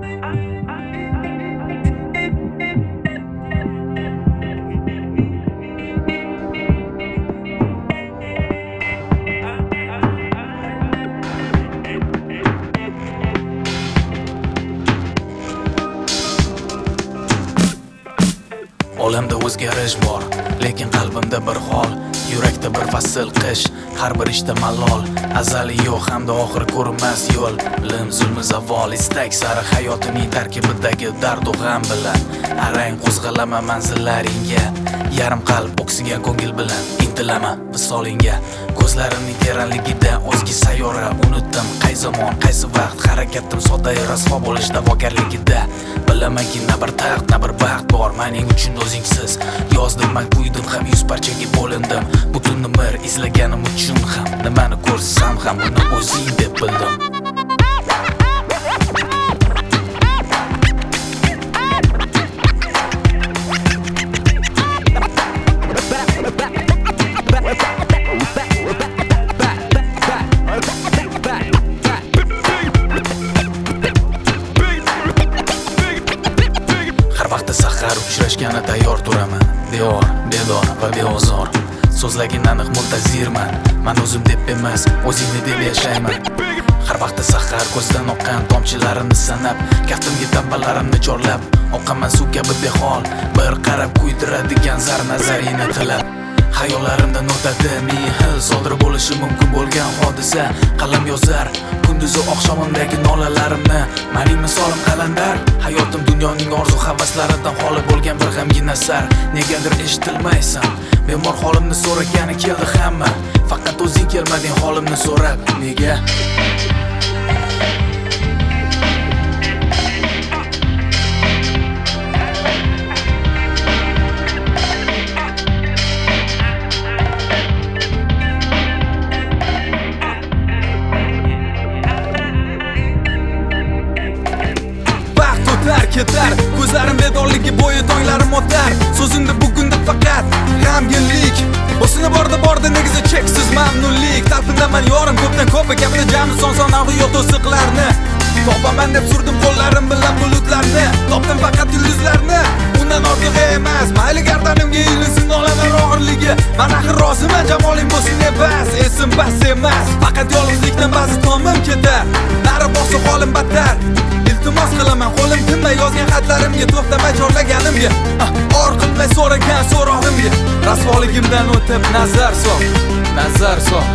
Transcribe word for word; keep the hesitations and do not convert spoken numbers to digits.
Olamda o'zgarish bor, lekin qalbimda bir hol, yurakda bir fasl qish, har bir ishda malol, azali yo'q hamda oxiri ko'rinmas yo'l, lim zulmi zavol, istak sari hayotining tarkibidagi dard va g'am bilan arang qo'zg'alama manzillaringga, yarim qalb o'ksigan ko'ngil bilan intilaman visolingga. Ko'zlarimning teranligida ozgi sayyora unutdim qay zamon, qaysi vaqt harakatim sodda rasvo bo'lish da'vogarligida. Bilamanki na bir taxt, na bir baxt bor mening uchun o'zingsiz. Yozdim man quydim ham yuz parchaga bo'lindim. Butun umr izlaganim uchun ham nimani ko'rsam ham buni o'zing deb bildim. Sahar uchrashgani tayyor turaman, devor, bedor va beozor. So'zlagin aniq muntazirman, men o'zim deb emas, o'zingni deb yashayman. Har vaqtda sahar ko'zdan oqqan tomchilarimni sanab, kaftimga tabbalarimni chorlab, oqaman suv kabi behol, bir qarab kuydiradigan zar nazarini tilab. Hayollarimdan o'tadi ming xil sodir bo'lishi mumkin bo'lgan hodisa. Qalam yozar kunduzi oqshomimdagi nolalarimni, mening misolim qalandar. Hayotim dunyoning orzu havaslaridan xoli bo'lgan bir g'amgin asar. Negadir eshitilmaysan, bemor holimni so'ragani keldi hamma, faqat o'zing kelmading holimni so'rab. Nega? Ketar ko'zlarim bedorligi bo'yi tonglarim o'tar. So'zimda bugunda faqat g'amginlik, o'sini borda borda negiza cheksiz mamnunlik. Talpinaman yorim ko'pdan ko'p, gapni jami son sonog'i yo'q to'siqlarni. Topaman deb surdim qo'llarim bilan bulutlarni, topdim faqat yulduzlarni. Undan ortiq emas, mayli gardanimga ilinsin olaman og'irligi. Men axir roziman jamoling bo'lsin emas, esim bas emas. Faqat yolg'izlikdan ba'zi tomim ketar, nari borsa holim battar. Iltimos qilaman qo'lim tinmay yozgan xatlarimga, to'xtamay chorlaganimga, or qilmay so'ragan so'rog'imga. Rasvoligimdan o'tib nazar sol, nazar sol.